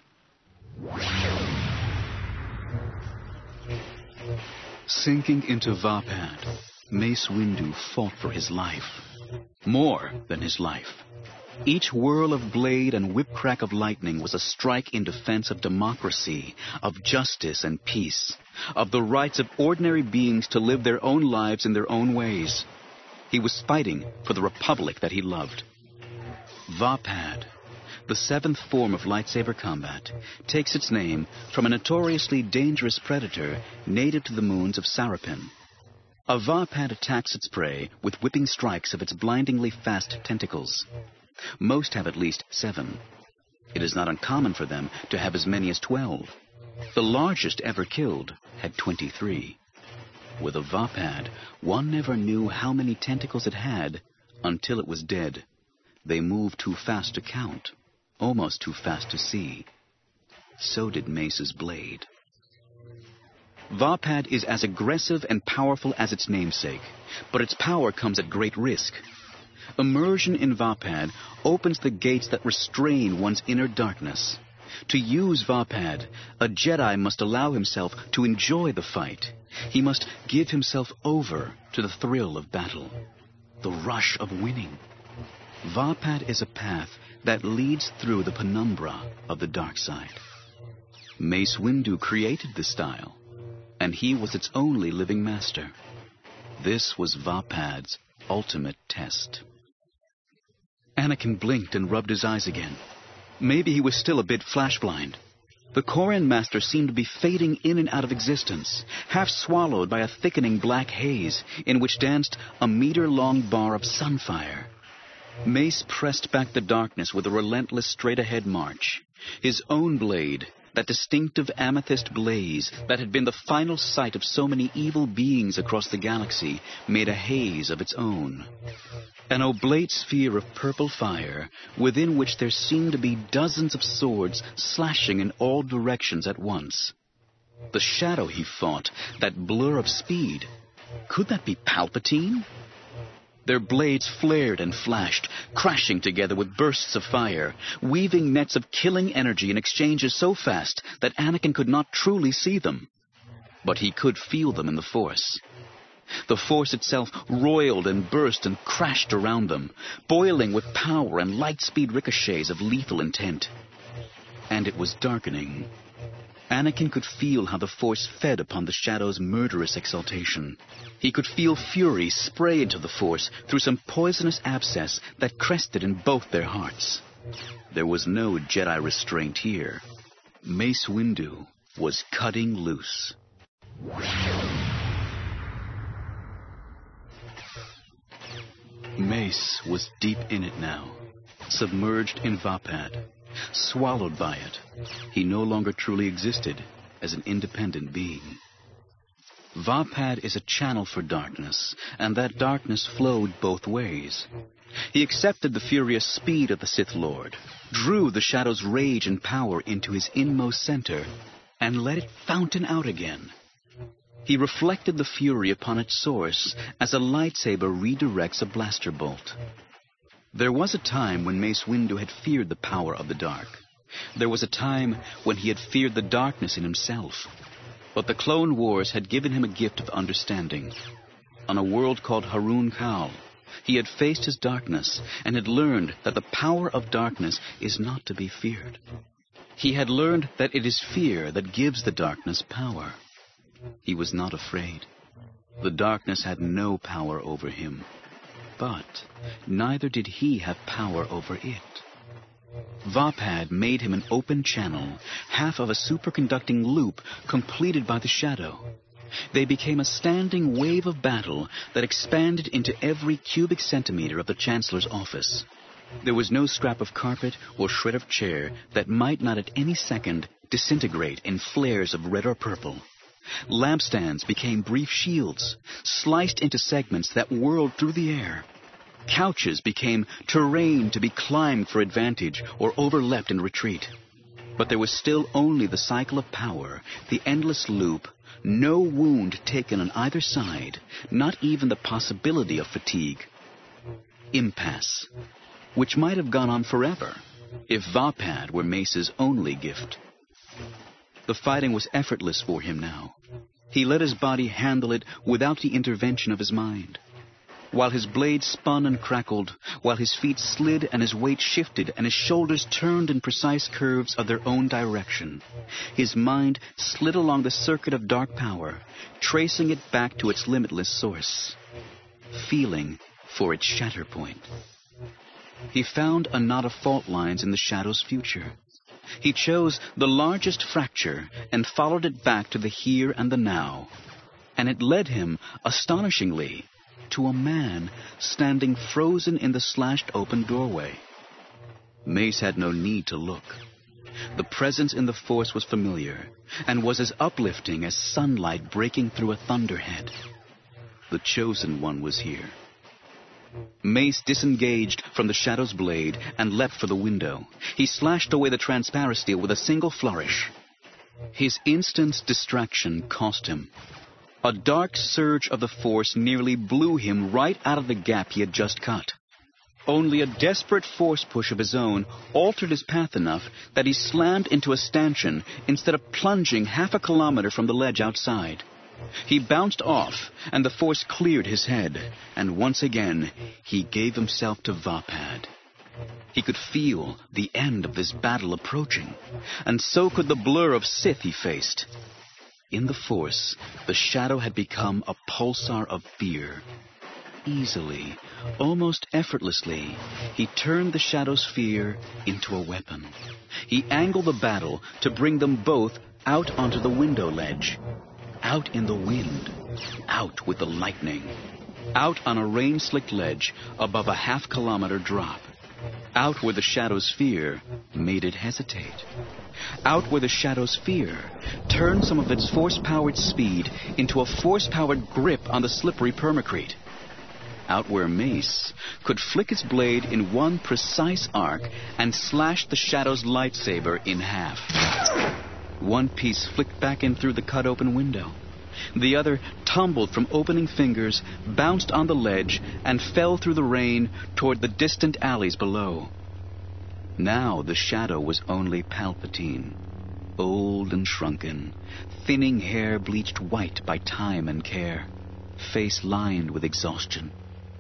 Sinking into Vapad, Mace Windu fought for his life. More than his life. Each whirl of blade and whip-crack of lightning was a strike in defense of democracy, of justice and peace, of the rights of ordinary beings to live their own lives in their own ways. He was fighting for the republic that he loved. Vapad, the seventh form of lightsaber combat, takes its name from a notoriously dangerous predator native to the moons of Sarapin. A Vapad attacks its prey with whipping strikes of its blindingly fast tentacles. Most have at least 7. It is not uncommon for them to have as many as 12. The largest ever killed had 23. With a Vapad, one never knew how many tentacles it had until it was dead. They moved too fast to count, almost too fast to see. So did Mace's blade. Vapad is as aggressive and powerful as its namesake, but its power comes at great risk. Immersion in Vapad opens the gates that restrain one's inner darkness. To use Vapad, a Jedi must allow himself to enjoy the fight. He must give himself over to the thrill of battle, the rush of winning. Vapad is a path that leads through the penumbra of the dark side. Mace Windu created the style, and he was its only living master. This was Vapad's ultimate test. Anakin blinked and rubbed his eyes again. Maybe he was still a bit flash-blind. The Koran Master seemed to be fading in and out of existence, half swallowed by a thickening black haze in which danced a meter-long bar of sunfire. Mace pressed back the darkness with a relentless straight-ahead march. His own blade, that distinctive amethyst blaze that had been the final sight of so many evil beings across the galaxy, made a haze of its own. An oblate sphere of purple fire, within which there seemed to be dozens of swords slashing in all directions at once. The shadow, he thought, that blur of speed. Could that be Palpatine? Their blades flared and flashed, crashing together with bursts of fire, weaving nets of killing energy in exchanges so fast that Anakin could not truly see them. But he could feel them in the Force. The Force itself roiled and burst and crashed around them, boiling with power and light-speed ricochets of lethal intent. And it was darkening. Anakin could feel how the Force fed upon the Shadow's murderous exaltation. He could feel fury spray into the Force through some poisonous abscess that crested in both their hearts. There was no Jedi restraint here. Mace Windu was cutting loose. Mace was deep in it now, submerged in Vapad, swallowed by it. He no longer truly existed as an independent being. Vapad is a channel for darkness, and that darkness flowed both ways. He accepted the furious speed of the Sith Lord, drew the Shadow's rage and power into his inmost center, and let it fountain out again. He reflected the fury upon its source as a lightsaber redirects a blaster bolt. There was a time when Mace Windu had feared the power of the dark. There was a time when he had feared the darkness in himself. But the Clone Wars had given him a gift of understanding. On a world called Harun Kal, he had faced his darkness and had learned that the power of darkness is not to be feared. He had learned that it is fear that gives the darkness power. He was not afraid. The darkness had no power over him. But neither did he have power over it. Vapad made him an open channel, half of a superconducting loop completed by the Shadow. They became a standing wave of battle that expanded into every cubic centimeter of the Chancellor's office. There was no scrap of carpet or shred of chair that might not at any second disintegrate in flares of red or purple. Lampstands became brief shields, sliced into segments that whirled through the air. Couches became terrain to be climbed for advantage or overleapt in retreat. But there was still only the cycle of power, the endless loop, no wound taken on either side, not even the possibility of fatigue. Impasse, which might have gone on forever if Vapad were Mace's only gift. The fighting was effortless for him now. He let his body handle it without the intervention of his mind. While his blade spun and crackled, while his feet slid and his weight shifted and his shoulders turned in precise curves of their own direction, his mind slid along the circuit of dark power, tracing it back to its limitless source, feeling for its shatter point. He found a knot of fault lines in the Shadow's future. He chose the largest fracture and followed it back to the here and the now. And it led him, astonishingly, to a man standing frozen in the slashed open doorway. Mace had no need to look. The presence in the Force was familiar and was as uplifting as sunlight breaking through a thunderhead. The Chosen One was here. Mace disengaged from the Shadow's blade and leapt for the window. He slashed away the transparent steel with a single flourish. His instant distraction cost him. A dark surge of the Force nearly blew him right out of the gap he had just cut. Only a desperate force push of his own altered his path enough that he slammed into a stanchion instead of plunging half a kilometer from the ledge outside. He bounced off, and the Force cleared his head, and once again he gave himself to Vapad. He could feel the end of this battle approaching, and so could the blur of Sith he faced. In the Force, the Shadow had become a pulsar of fear. easily, almost effortlessly, he turned the shadow sphere into a weapon. He angled the battle to bring them both out onto the window ledge. Out in the wind. Out with the lightning. Out on a rain-slicked ledge above a half-kilometer drop. Out where the shadow sphere made it hesitate. Out where the shadow sphere turned some of its force-powered speed into a force-powered grip on the slippery permacrete. Out where Mace could flick its blade in one precise arc and slash the shadow's lightsaber in half. One piece flicked back in through the cut-open window. The other tumbled from opening fingers, bounced on the ledge, and fell through the rain toward the distant alleys below. Now the shadow was only Palpatine, old and shrunken, thinning hair bleached white by time and care, face lined with exhaustion.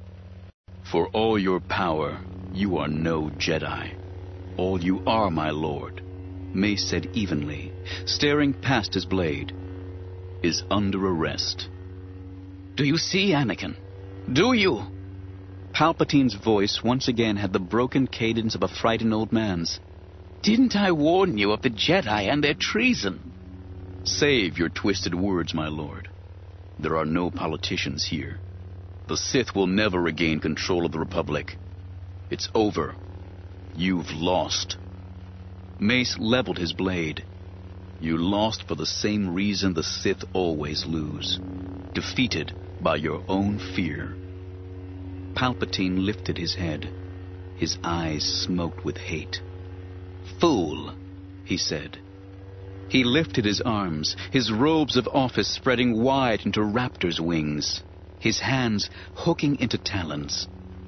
For all your power, you are no Jedi. All you are, my lord, Mace said evenly, staring past his blade, is under arrest. Do you see, Anakin? Do you? Palpatine's voice once again had the broken cadence of a frightened old man's. Didn't I warn you of the Jedi and their treason? Save your twisted words, my lord. There are no politicians here. The Sith will never regain control of the Republic. It's over. You've lost. Mace leveled his blade. You lost for the same reason the Sith always lose. Defeated by your own fear. Palpatine lifted his head. His eyes smoked with hate. Fool, he said. He lifted his arms, his robes of office spreading wide into raptor's wings, his hands hooking into talons.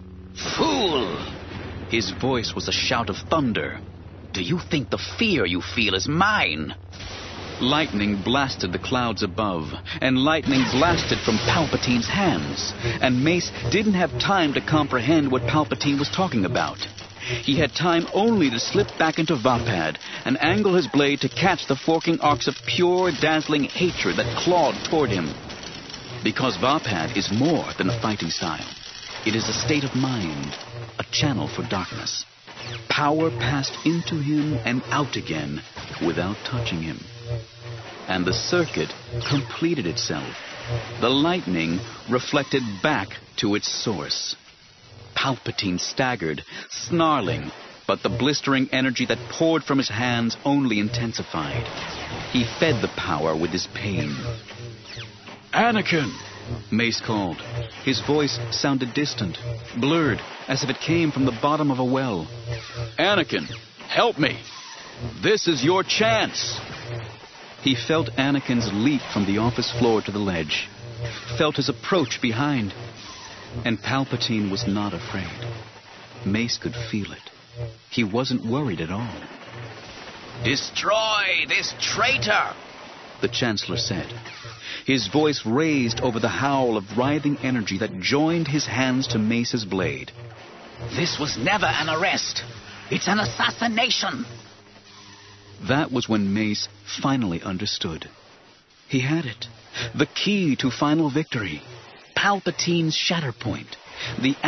Fool! His voice was a shout of thunder. Do you think the fear you feel is mine? Lightning blasted the clouds above, and lightning blasted from Palpatine's hands, and Mace didn't have time to comprehend what Palpatine was talking about. He had time only to slip back into Vapad and angle his blade to catch the forking arcs of pure, dazzling hatred that clawed toward him. Because Vapad is more than a fighting style. It is a state of mind, a channel for darkness. Power passed into him and out again without touching him. And the circuit completed itself. The lightning reflected back to its source. Palpatine staggered, snarling, but the blistering energy that poured from his hands only intensified. He fed the power with his pain. Anakin! Mace called. His voice sounded distant, blurred, as if it came from the bottom of a well. Anakin, help me! This is your chance! He felt Anakin's leap from the office floor to the ledge, felt his approach behind, and Palpatine was not afraid. Mace could feel it. He wasn't worried at all. Destroy this traitor! The Chancellor said. His voice raised over the howl of writhing energy that joined his hands to Mace's blade. This was never an arrest. It's an assassination. That was when Mace finally understood. He had it. The key to final victory. Palpatine's Shatterpoint. The